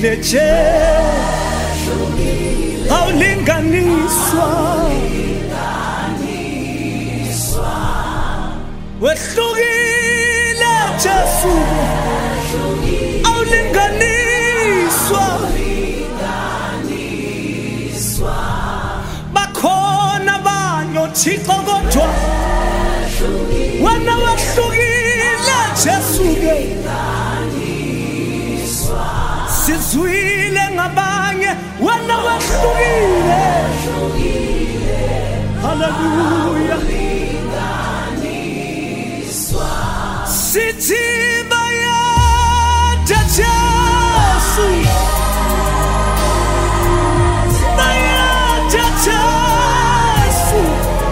wehlukile nje awulinganiswa wehlukile Jesu awulinganiswa bakhona banyo Thixo kodwa wena wehlukile Jesu sizwile ngabanye wena wehlukile haleluya sithi bayatha Jesu bayatha Jesu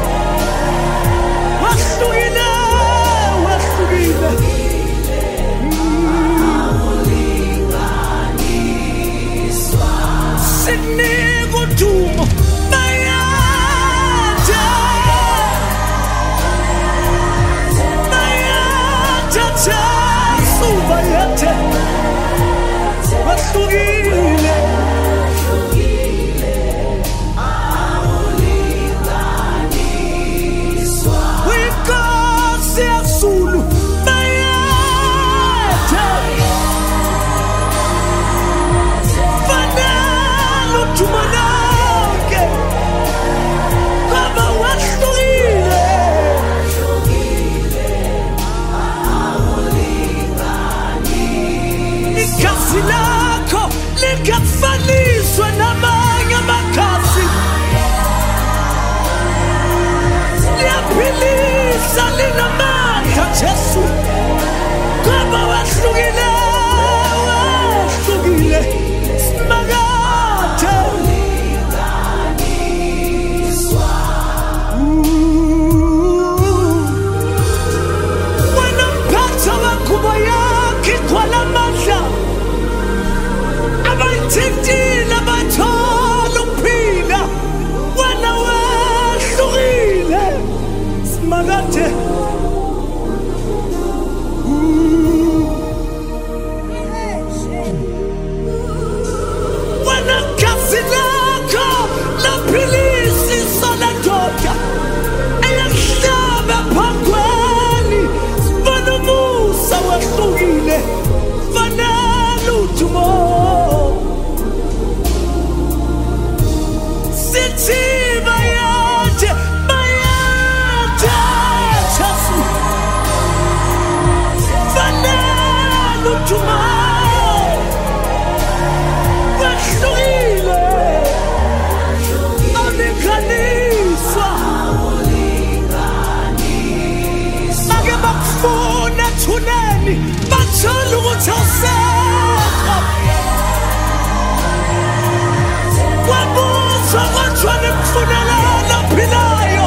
wehlukile Sinika udumo bayatha Jesu bayatha wehlukile Inkosi yaZulu bayatha fanele udumo lonke ngoba wehlukile igazi lakho lingafaniswa namanye amakhasi liyaphilisa linamandla Jesu ngoba wehlukile simakathe wena mphatha wengubo yakhe igcwala amandla abayithintile bathola ukuphila wena wehlukile simakathe wena gazi lakho laphilisa isola ndoda eyahlaba phangweni sibona umusa wehlukile fanele udumo sithi bayatha Jesu fanele udumo wehlukile awulinganiswa make bakufuna ethuneni bathola ukuthi awusekho wabuzwa kwathiwa nimfunela ophilayo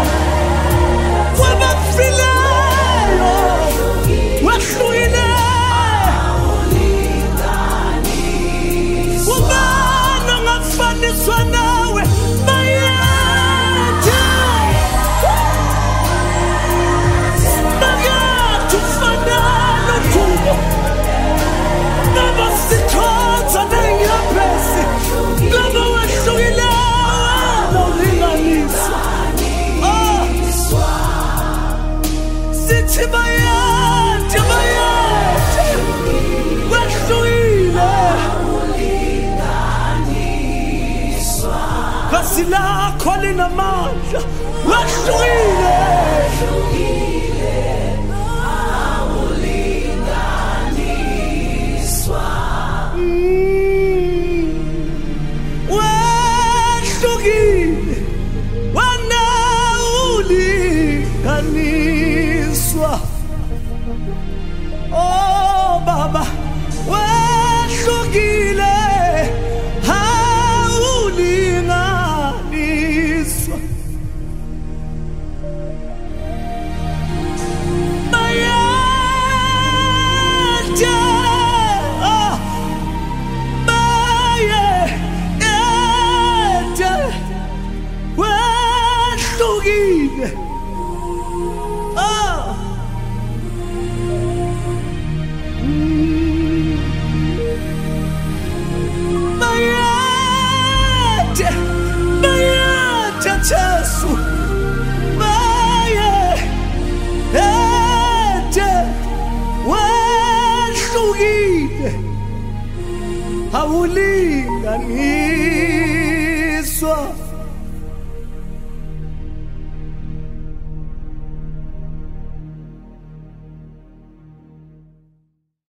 wabafileyo wehlukile ubani ongafaniswa nawe bayatha makathe ufanele udumo ngoba sikhonza nengiyaphesi ngoba wehlukile awulinganiswa sithi bayatha wehlukile gazi lakho linamandla wehlukile wehlukile wena ulinganiswa oh baba wehlukile awulinganiswa ulinganile